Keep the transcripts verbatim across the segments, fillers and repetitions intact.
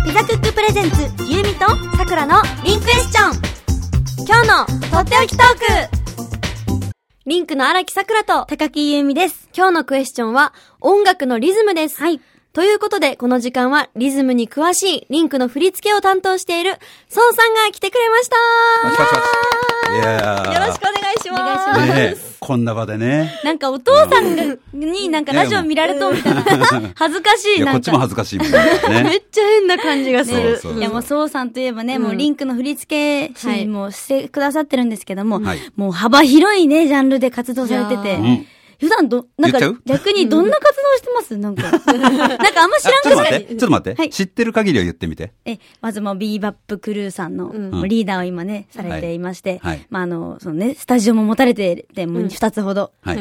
ピザクックプレゼンツゆうみとさくらのリンクエスチョン。今日のとっておきトーク、リンクの荒木さくらと高木ゆうみです。今日のクエスチョンは音楽のリズムです。はい。ということでこの時間はリズムに詳しいリンクの振り付けを担当している孫さんが来てくれました。 パチパチパチ。いやー、 よろしくお願いします。お願いします。 ね、こんな場でね。 なんかお父さんがになんかラジオ見られとみたいな。恥ずかしい。 いや、こっちも恥ずかしいもんね。 めっちゃ変な感じがする。 いや、もうそうさんといえばね、うん、もうリンクの振り付け師もしてくださってるんですけども、はい、もう幅広いね、ジャンルで活動されてて。普段ど、なんか逆にどんな活動してます？なんか。なんかあんま知らんくない。 ちょっと待って。はい、知ってる限りを言ってみて。 え、まずもうビーバップクルーさんの、うん、リーダーを今ね、されていまして、はい、まああの、そのね、スタジオも持たれてて、もう二つほど。はい。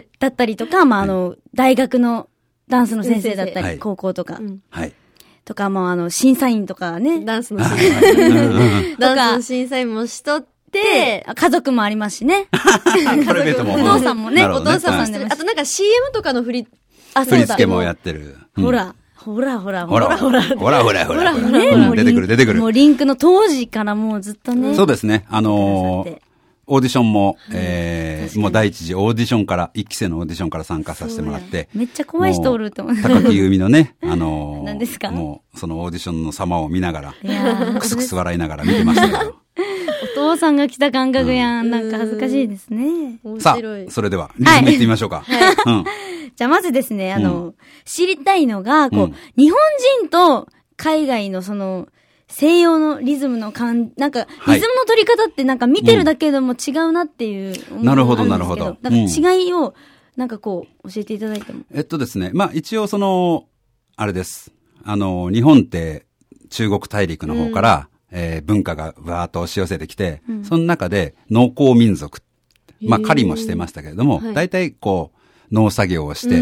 だったりとか、まああの、はい、大学のダンスの先生だったり、はい、高校とか。はい。とか、もうあの、審査員とかね。 ダンスの審査員。ダンスの審査員もしとって、で、 家族もありますしね。 プライベートも。 お父さんもね、 ね、 お父さんもね。 あとなんか シーエム とかの振り、 あ、振り付けもやってる。 ほら、ほらほら、ほらほら。 ほらほらほら。ね、出てくる出てくる。 もうリンクの当時からもうずっとね。 そうですね。あのー、オーディションも、えー、もう第一次オーディションから、一期生のオーディションから参加させてもらって。 めっちゃ怖い人おるって思う。 高木由美のね、あのー、 何ですか？ もう、そのオーディションの様を見ながら、クスクス笑いながら見てましたけど。 お父さんが来た感覚やん。なんか恥ずかしいですね。 さあ、それでは、リズムいってみましょうか。はいうん、 じゃあまずですね、あの、うん、知りたいのが、こう、うん、日本人と海外のその、西洋のリズムの感、なんか、リズムの取り方ってなんか見てるだけでも違うなっていう思いがあるんですけど、うん、なるほど、なるほど。なんか違いを、なんかこう、教えていただいても。 えっとですね、まあ一応その、あれです。あの、日本って中国大陸の方から、うんえー、文化がわーっと押し寄せてきて、うん、その中で農耕民族、まあ狩りもしてましたけれども、大体、はい、こう農作業をして、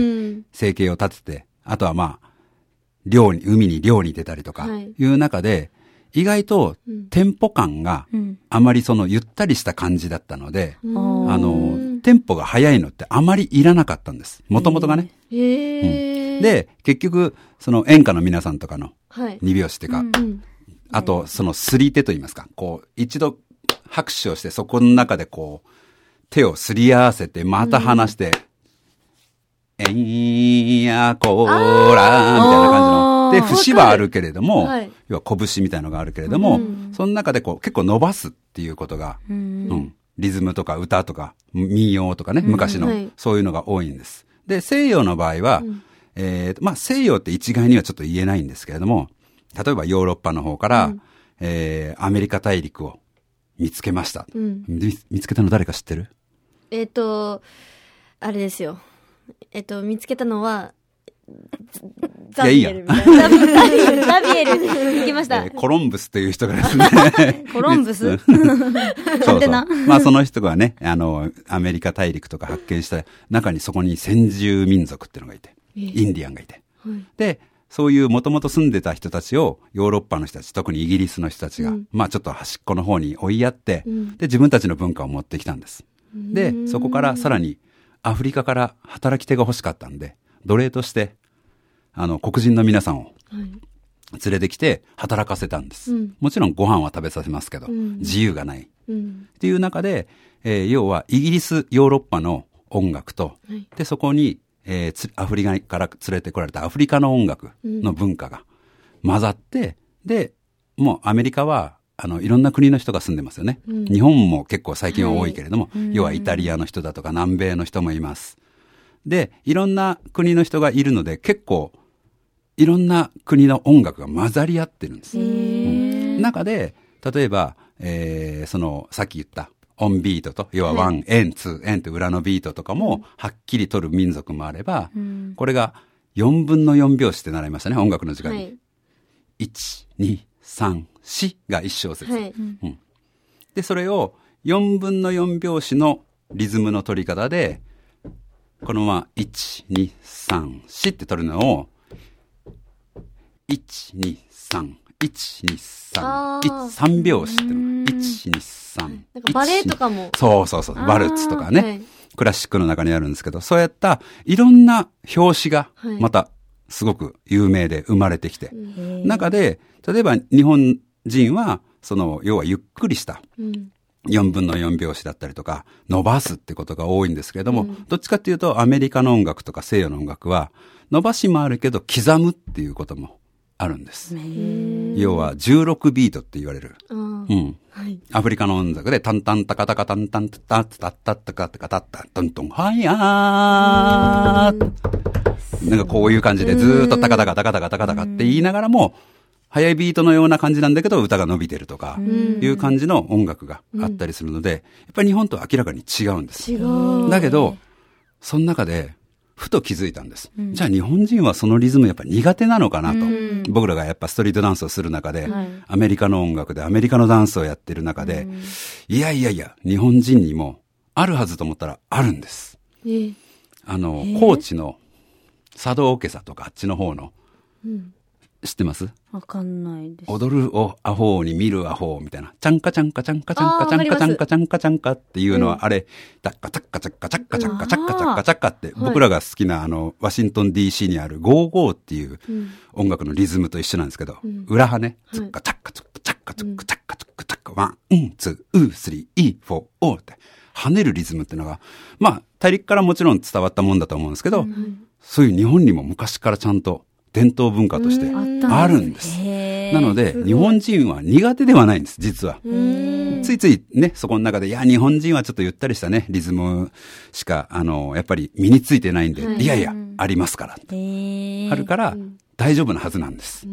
生計を立てて、あとはまあ漁に海に漁に出たりとかいう中で、はい、意外とテンポ感があまりそのゆったりした感じだったので、うん、あのテンポが速いのってあまりいらなかったんです。もともとがね。 へー、 うん。で結局その演歌の皆さんとかの二拍子っていうか。はいうんあと、そのすり手と言いますか、こう、一度拍手をして、そこの中でこう、手をすり合わせて、また離して、うん、えんやこーらー、みたいな感じの。で、節はあるけれども、はい、要は拳みたいなのがあるけれども、うん、その中でこう、結構伸ばすっていうことが、うん、うん、リズムとか歌とか、民謡とかね、昔の、うんはい、そういうのが多いんです。で、西洋の場合は、うん、えー、まあ、西洋って一概にはちょっと言えないんですけれども、例えばヨーロッパの方から、うんえー、アメリカ大陸を見つけました、うん、見, 見つけたの誰か知ってる？ えっ、ー、とあれですよえっ、ー、と見つけたのはザビエルみたいな。ザビエル、ザビエル行きました、 えー。コロンブスっていう人がですね。 コロンブスそうそう。まあその人がね、あの、アメリカ大陸とか発見した中にそこに先住民族っていうのがいて、インディアンがいて。はい、で、そういうもともと住んでた人たちをヨーロッパの人たち、特にイギリスの人たちが、うん、まあちょっと端っこの方に追いやって、うん、で、自分たちの文化を持ってきたんです。で、そこからさらにアフリカから働き手が欲しかったんで、奴隷として、あの、黒人の皆さんを連れてきて働かせたんです。うん、もちろんご飯は食べさせますけど、うん、自由がない、うん。っていう中で、えー、要はイギリス、ヨーロッパの音楽と、はい、で、そこに、えー、アフリカから連れてこられたアフリカの音楽の文化が混ざって、うん、で、もうアメリカは、あの、いろんな国の人が住んでますよね。うん、日本も結構最近は多いけれども、はい、要はイタリアの人だとか南米の人もいます。で、いろんな国の人がいるので、結構、いろんな国の音楽が混ざり合ってるんです。うん、中で、例えば、えー、その、さっき言った、オンビートと、要はワン、エン、ツー、エンって裏のビートとかも、はっきり取る民族もあれば、うん、これがよんぶんのよん拍子って習いましたね、音楽の時間に。はい、いち、に、さん、しがいち小節、はいうん。で、それをよんぶんのよん拍子のリズムの取り方で、このまま、いち、に、さん、しって取るのを、いち、に、さん、いち、に、さん、さん拍子っていうの。いち、に、さん。 なんかバレエとかも。 そうそうそう。バルツとかね、はい。クラシックの中にあるんですけど、そうやったいろんな拍子がまたすごく有名で生まれてきて。中で、例えば日本人は、その、要はゆっくりした、よんぶんのよん拍子だったりとか、伸ばすってことが多いんですけれども、うん、どっちかっていうとアメリカの音楽とか西洋の音楽は、伸ばしもあるけど刻むっていうこともあるんです。要はじゅうろくビートって言われる。うん。はい、アフリカの音楽でタンタンタカタカタンタンタタタタタタカタカタタトントンハイヤーなんかこういう感じでずーっとタカタカタカタカタカタカって言いながらも、早いビートのような感じなんだけど歌が伸びてるとかいう感じの音楽があったりするので、やっぱり日本とは明らかに違うんです。違う。だけど、その中でふと気づいたんです。うん、じゃあ日本人はそのリズムやっぱ苦手なのかなと。僕らがやっぱストリートダンスをする中で、はい、アメリカの音楽でアメリカのダンスをやってる中で、いやいやいや、日本人にもあるはずと思ったらあるんです。えー、あの、高知の茶道家さとかあっちの方の、うん知ってます？ わかんないです。 踊るおアホに見るアホみたいな。ちゃんかちゃんかちゃんかちゃんかちゃんかちゃんかちゃんかちゃんかっていうのは、あれ、タッカタッカチャッカチャッカチャッカチャッカチャッカチャッカって、僕らが好きなあの、ワシントン ディーシー にあるゴーゴーっていう音楽のリズムと一緒なんですけど、裏派ね、ツッカチャッカツッカチャッカツッカチャッカツッカチャッカワン、うん、ツー、ウー、スリー、イー、フォー、オーって、跳ねるリズムっていうのが、まあ、大陸からもちろん伝わったもんだと思うんですけど、そういう日本にも昔からちゃんと、伝統文化としてあるんです。なので、日本人は苦手ではないんです、実は。ついついね、そこの中で、いや、日本人はちょっとゆったりしたね、リズムしか、あの、やっぱり身についてないんで、いやいや、ありますから。あるから、大丈夫なはずなんです。うん。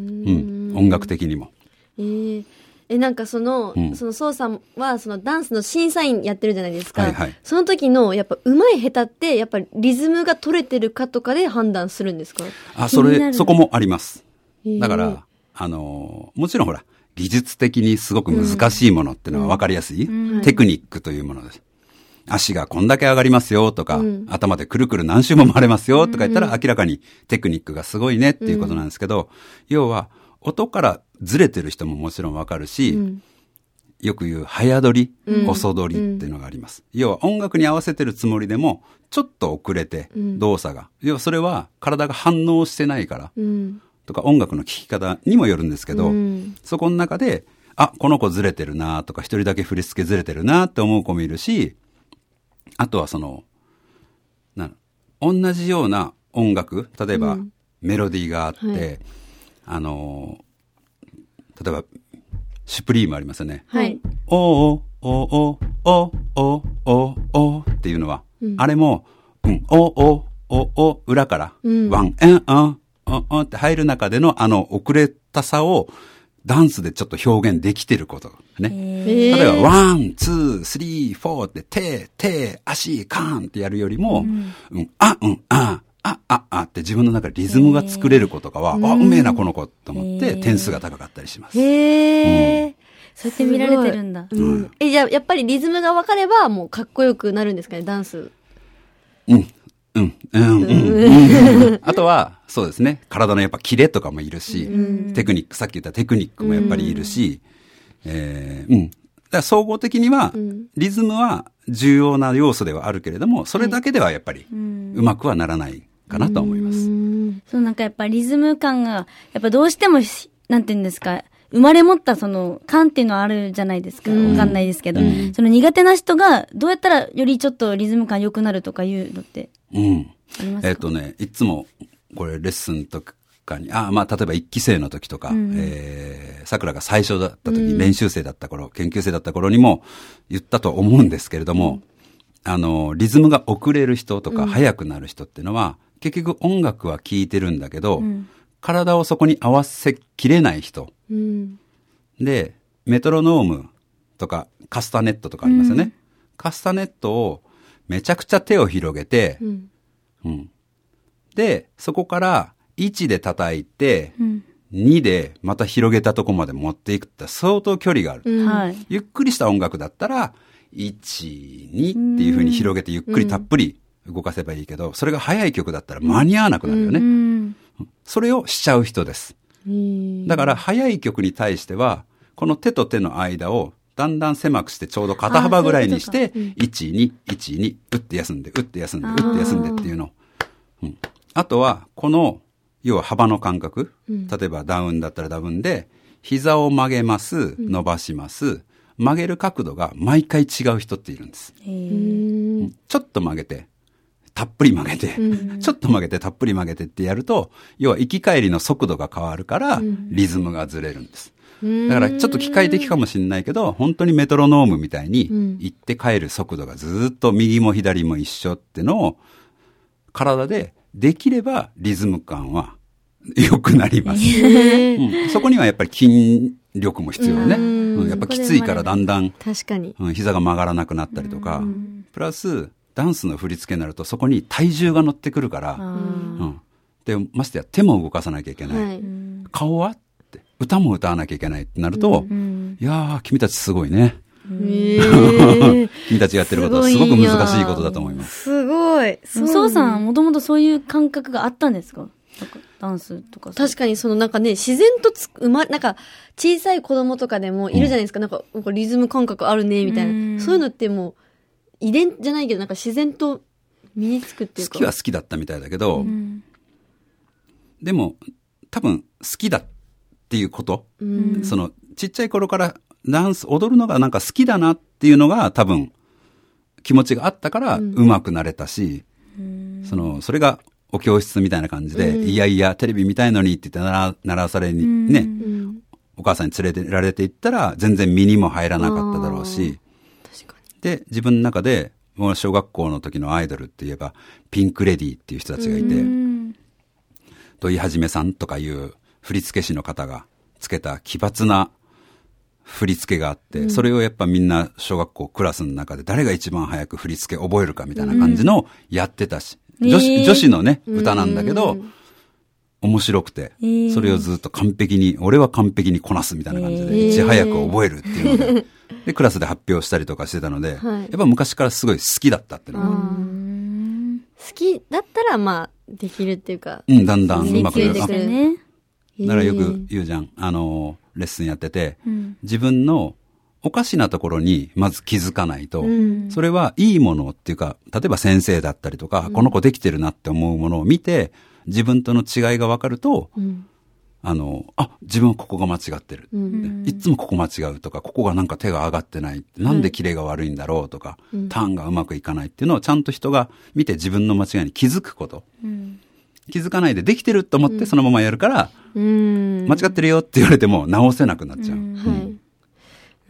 音楽的にも。 えーえ、なんかその、うん、そのソウさんは、そのダンスの審査員やってるじゃないですか。はいはい。その時の、やっぱ、上手い下手って、やっぱりリズムが取れてるかとかで判断するんですか？ あ、それ、そこもあります。だから、あの、もちろんほら、技術的にすごく難しいものっていうのは分かりやすい、うんうん、テクニックというものです。足がこんだけ上がりますよとか、うん、頭でくるくる何周も回れますよとか言ったら、明らかにテクニックがすごいねっていうことなんですけど、うん、要は、音からずれてる人ももちろんわかるし、うん、よく言う早取り、うん、遅取りっていうのがあります、うん。要は音楽に合わせてるつもりでも、ちょっと遅れて、動作が。うん、要はそれは体が反応してないから、うん、とか音楽の聴き方にもよるんですけど、うん、そこの中で、あ、この子ずれてるなとか、一人だけ振り付けずれてるなって思う子もいるし、あとはその、な同じような音楽、例えば、うん、メロディーがあって、はいあのー、例えば、シュプリームありますよね。はい。おーおーおーおーおーおーおーっていうのは、うん、あれも、うん、おーおーおーおー裏から、うん、ワン、エン、アン、アン、アンって入る中でのあの遅れたさを、ダンスでちょっと表現できてること。ね。例えば、ワン、ツー、スリー、フォーって、手、手、足、カーンってやるよりも、うん、うん、あ、うん、あ、あ、あ、あって自分の中でリズムが作れる子とかは、あ、うめえなこの子と思って点数が高かったりします。 へー。うん、そうやって見られてるんだ。 うん、え、じゃあやっぱりリズムが分かればもうかっこよくなるんですかね、ダンス。 うん。うん。うん。うん。あとは、そうですね。体のやっぱキレとかもいるし、うん、テクニック、さっき言ったテクニックもやっぱりいるし、うん、えー、うん。だから総合的には、うん、リズムは重要な要素ではあるけれども、それだけではやっぱり、うまくはならないかなと思います。 そう、なんかやっぱリズム感が、やっぱどうしても、なんていうんですか、生まれ持ったその感っていうのはあるじゃないですか。わかんないですけど、うん、その苦手な人がどうやったらよりちょっとリズム感良くなるとかいうのって。うん。ありますか？ えっとね、いつも、これレッスンとかに、あ、まあ、例えば一期生の時とか、うん、えー、桜が最初だった時、うん、練習生だった頃、研究生だった頃にも言ったと思うんですけれども、うん、あの、リズムが遅れる人とか、速くなる人っていうのは、結局音楽は聴いてるんだけど、うん、体をそこに合わせきれない人、うん、でメトロノームとかカスタネットとかありますよね、うん、カスタネットをめちゃくちゃ手を広げて、うんうん、でそこからいちで叩いて、うん、にでまた広げたとこまで持っていくって相当距離がある、うん、ゆっくりした音楽だったらいち、にっていう風に広げてゆっくりたっぷり動かせばいいけど、それが速い曲だったら間に合わなくなるよね。うん、それをしちゃう人です。だから速い曲に対しては、この手と手の間をだんだん狭くしてちょうど肩幅ぐらいにして、いち、に、いち、に、打って休んで、打って休んで、打って休んでっていうの。うん、あとは、この要は幅の感覚、 うん、 例えばダウンだったらダウンで、膝を曲げます、伸ばします、うん、曲げる角度が毎回違う人っているんです。 へー、 ちょっと曲げて、たっぷり曲げて、うん、ちょっと曲げてたっぷり曲げてってやると、要は行き帰りの速度が変わるから、リズムがずれるんです。だからちょっと機械的かもしれないけど、本当にメトロノームみたいに行って帰る速度がずっと右も左も一緒ってのを体でできればリズム感は良くなります、うん、そこにはやっぱり筋力も必要ね、うん、やっぱきついからだんだん確かに、 うん、膝が曲がらなくなったりとか、プラスダンスの振り付けになるとそこに体重が乗ってくるから、うん、でましてや手も動かさなきゃいけない、はい、顔は歌も歌わなきゃいけないってなると、うん、いやー、君たちすごいね。えー、君たちやってることはすごく難しいことだと思います。 すごい。そうさん、もともとそういう感覚があったんですか？なんかダンスとか。 確かにそのなんかね、自然とつ生ま、なんか小さい子供とかでもいるじゃないですか。うん、なんか、なんかリズム感覚あるね、みたいな。うん、そういうのってもう、遺伝じゃないけど、なんか自然と身につくっていうか。 好きは好きだったみたいだけど、うん、でも、多分好きだっていうこと、うん、そのちっちゃい頃からダンス踊るのがなんか好きだなっていうのが多分気持ちがあったから上手くなれたし、うん、そのそれがお教室みたいな感じで、うん、いやいやテレビ見たいのにって言って習習わされに、うん、ね、うん、お母さんに連れてられていったら全然身にも入らなかっただろうし、確かに。で自分の中でもう小学校の時のアイドルって言えばピンクレディーっていう人たちがいて、うん、土井はじめさんとかいう振付師の方がつけた奇抜な振り付けがあって、うん、それをやっぱみんな小学校クラスの中で誰が一番早く振り付け覚えるかみたいな感じのやってたし、うん、女子、女子のね、歌なんだけど、うん、面白くて、それをずっと完璧に、俺は完璧にこなすみたいな感じで、いち早く覚えるっていうので、で、クラスで発表したりとかしてたので、はい、やっぱ昔からすごい好きだったっていうのが。 好きだったら、まあ、できるっていうか。 うん、だんだんうまくなる。 ね。 だからよく言うじゃん。あの、レッスンやってて、うん、自分のおかしなところにまず気づかないと、うん、それはいいものっていうか、例えば先生だったりとか、うん、この子できてるなって思うものを見て、自分との違いが分かると、うん、あの、あ、自分はここが間違ってる、うん。いつもここ間違うとか、ここがなんか手が上がってない。なんでキレが悪いんだろうとか、うん、ターンがうまくいかないっていうのをちゃんと人が見て自分の間違いに気づくこと。うん気づかないでできてると思ってそのままやるから、うん、間違ってるよって言われても直せなくなっちゃう。うんはい。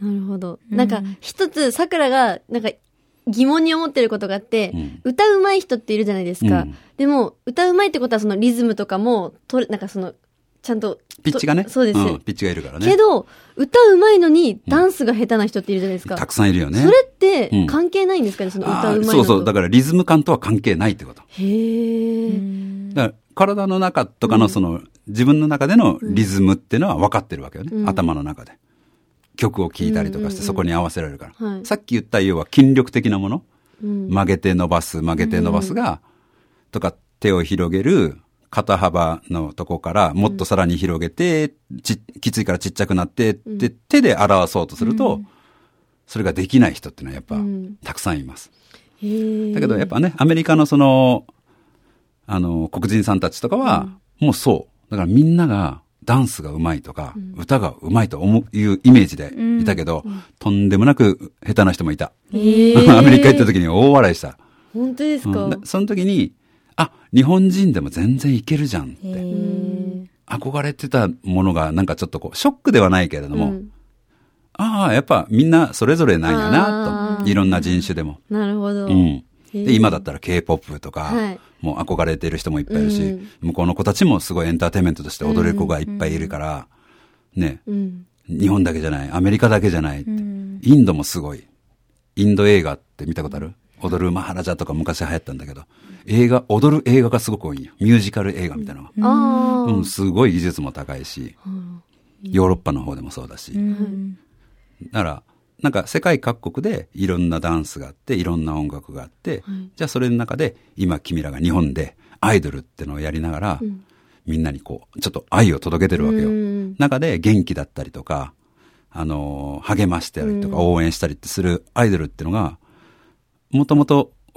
なるほど。なんか一つ桜がなんか疑問に思ってることがあって、うん、歌うまい人っているじゃないですか。うん、でも歌うまいってことはそのリズムとかもとなんかそのちゃんとピッチがね。 そうです、 うん。ピッチがいるからね。 けど歌うまいのにダンスが下手な人っているじゃないですか。 うん、たくさんいるよね。 それって関係ないんですかね、うん、その歌うまいのと。 そうそう。だからリズム感とは関係ないってこと。 へー。 だから体の中とかのその、うん、自分の中でのリズムっていうのは分かってるわけよね、うん、頭の中で曲を聴いたりとかしてそこに合わせられるから、うんうんうん、さっき言った要は筋力的なもの、うん、曲げて伸ばす曲げて伸ばすが、うん、とか手を広げる肩幅のとこからもっとさらに広げて、うん、ちきついからちっちゃくなってって、うん、手で表そうとすると、うん、それができない人っていうのはやっぱ、うん、たくさんいます。へだけどやっぱねアメリカのそのあの、黒人さんたちとかは、うん、もうそう。だからみんながダンスが上手いとか、うん、歌が上手いと思う、いうイメージでいたけど、うん、とんでもなく下手な人もいた。アメリカ行った時に大笑いした。 本当ですか、 うん、その時に、あ、日本人でも全然いけるじゃんって。憧れてたものがなんかちょっとこう、ショックではないけれども、うん、ああ、やっぱみんなそれぞれなんやな、と。いろんな人種でも。 なるほど。 うんで今だったら K-ポップ とか、はい、もう憧れてる人もいっぱいいるし、うん、向こうの子たちもすごいエンターテインメントとして踊れる子がいっぱいいるから、うん、ね、うん、日本だけじゃない、アメリカだけじゃないって、うん、インドもすごい。インド映画って見たことある？踊るマハラジャとか昔流行ったんだけど、映画、踊る映画がすごく多いんよ。ミュージカル映画みたいなのが。うん、すごい技術も高いし、ヨーロッパの方でもそうだし。だから、なんか世界各国でいろんなダンスがあっていろんな音楽があって、はい、じゃあそれの中で今君らが日本でアイドルってのをやりながら、うん、みんなにこうちょっと愛を届けてるわけよ。中で元気だったりとか、あのー、励ましてたりとか応援したりってするアイドルってのがもともと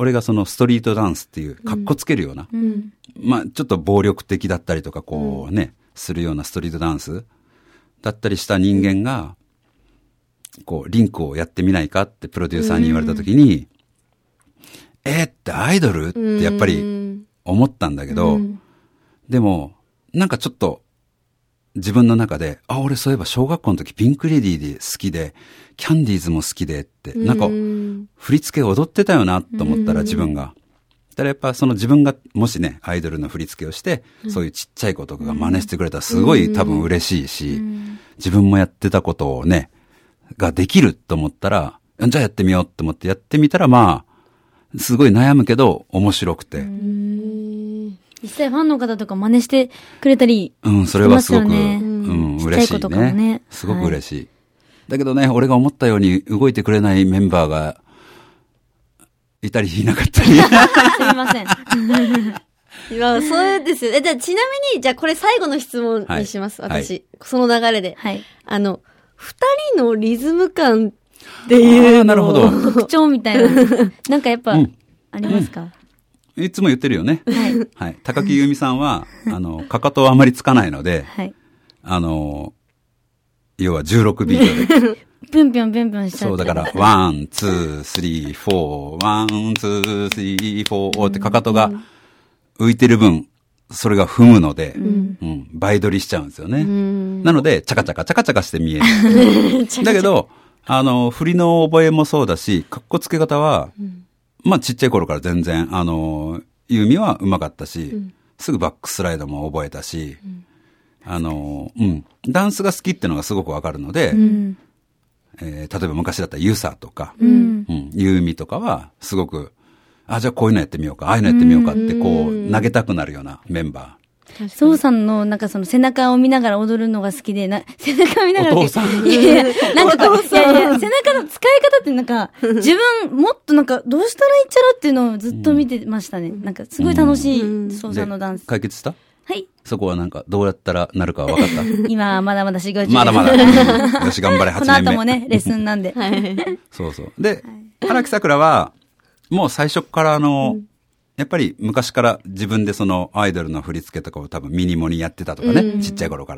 俺がそのストリートダンスっていう、かっこつけるような、うん、まあ、ちょっと暴力的だったりとか、こうね、うん、するようなストリートダンスだったりした人間が、こう、リンクをやってみないかってプロデューサーに言われたときに、うん、えー、ってアイドルってやっぱり思ったんだけど、うん、でも、なんかちょっと、自分の中で、あ、俺そういえば小学校の時ピンクレディーで好きで、キャンディーズも好きでって、なんか、振り付け踊ってたよなと思ったら自分が。だからやっぱその自分がもしね、アイドルの振り付けをして、そういうちっちゃい子とかが真似してくれたらすごい多分嬉しいし、自分もやってたことをね、ができると思ったら、じゃあやってみようと思ってやってみたらまあ、すごい悩むけど面白くて。 実際ファンの方とか真似してくれたり、 うん、それはすごく、ね、うん、嬉しいね。ねすごく嬉しい、はい。だけどね、俺が思ったように動いてくれないメンバーがいたりいなかったり。すいません。 今そうですよ。え、じゃあちなみに、じゃあこれ最後の質問にします。はい、私、はい、その流れで。はい。あの、二人のリズム感っていうの。 なるほど。 特徴みたいな。なんかやっぱ、うん、ありますか、 うん、いつも言ってるよね。はい。はい。高木由美さんは、あの、かかとはあまりつかないので、はい。あの、要はじゅうろくビートで。 ぴょんぴょんぴょんぴょんしちゃう。 そう、だから、ワン、ツー、スリー、フォー、ワン、ツー、スリー、フォーってかかとが浮いてる分、それが踏むので、うん、うん、倍取りしちゃうんですよね。なので、チャカチャカチャカチャカして見える。だけど、あの、振りの覚えもそうだし、かっこつけ方は、うん、まあちっちゃい頃から全然、あの、ユーミは上手かったし、うん、すぐバックスライドも覚えたし、うん、あの、うん、ダンスが好きっていうのがすごくわかるので、うんえー、例えば昔だったらユサとか、うんうん、ユーミとかはすごく、あ、じゃあこういうのやってみようか、ああいうのやってみようかってこう投げたくなるようなメンバー。そうさんのなんかその背中を見ながら踊るのが好きで、な背中を見ながら。 お父さん。 いやいや、なんかこう、いやいや、背中の使い方ってなんか、自分もっとなんかどうしたらいいっちゃろっていうのをずっと見てましたね。うん、なんかすごい楽しい、そうさんのダンス。 解決した？ はい。 そこはなんか、どうやったらなるか分かった今、まだまだ修行中。 まだまだ。よし、頑張れ、はちねんめ。 この後もね、レッスンなんで。はい。 そうそう。で、荒木さくらは、もう最初からあの、うん、やっぱり昔から自分でそのアイドルの振り付けとかを多分ミニモニやってたとかね、うん、ちっちゃい頃から。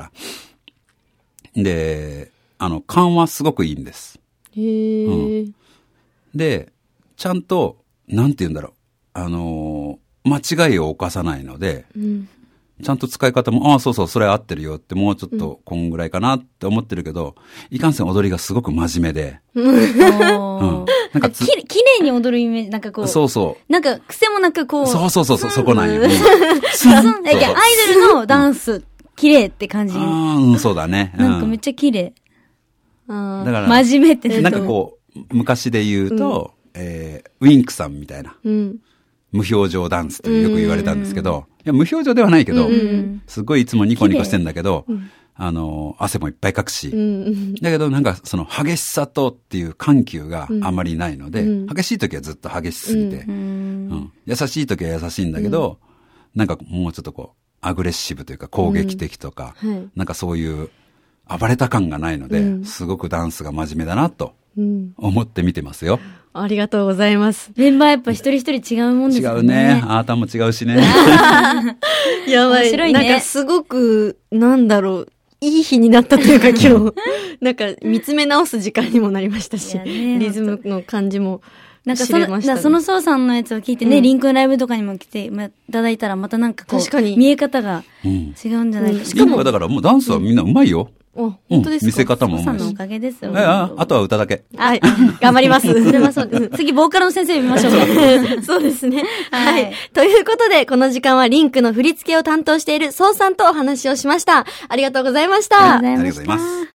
で、あの、勘はすごくいいんです。 へー。うん。 で、ちゃんと、なんて言うんだろう。あのー、間違いを犯さないので、うんちゃんと使い方も、ああ、そうそう、それ合ってるよって、もうちょっと、こんぐらいかなって思ってるけど、いかんせん踊りがすごく真面目で。うん。 なんかき、きれいに踊るイメージ、なんかこう。 そうそう。 なんか、癖もなくこう。 そうそうそう、そこなんよ。 いや、アイドルのダンス、きれいって感じ。 ああ、うん、そうだね。 なんかめっちゃきれい。 だから、 真面目ってなんかこう、昔で言うと、えー、ウィンクさんみたいな。うん。無表情ダンスってよく言われたんですけど、いや、無表情ではないけど、すごいいつもニコニコしてんだけど、あの、汗もいっぱいかくし、だけどなんかその激しさとっていう緩急があまりないので、激しい時はずっと激しすぎて、うん、優しい時は優しいんだけど、なんかもうちょっとこう、アグレッシブというか攻撃的とか、なんかそういう暴れた感がないので、すごくダンスが真面目だなと思って見てますよ。 ありがとうございます。 メンバーやっぱ一人一人違うもんですよね。 違うね。あーたも違うしね。 やばい。面白いね。なんかすごく、なんだろう、いい日になったというか今日、なんか見つめ直す時間にもなりましたし、リズムの感じもなんかその、ね、そのそうさんのやつを聞いてね、うん、リンクライブとかにも来ていただいたらまたなんかこう、確かに見え方が違うんじゃないか、うん、 しかもだからもうダンスはみんな上手いよ。 うん、本当ですか、 見せ方もそうさんのおかげですよ。 ああ、あとは歌だけ。 はい。頑張ります。 それはそうです。次、ボーカルの先生見ましょうか。 そうですね。はい。ということで、この時間はリンクの振り付けを担当しているそうさんとお話をしました。ありがとうございました。 ありがとうございました。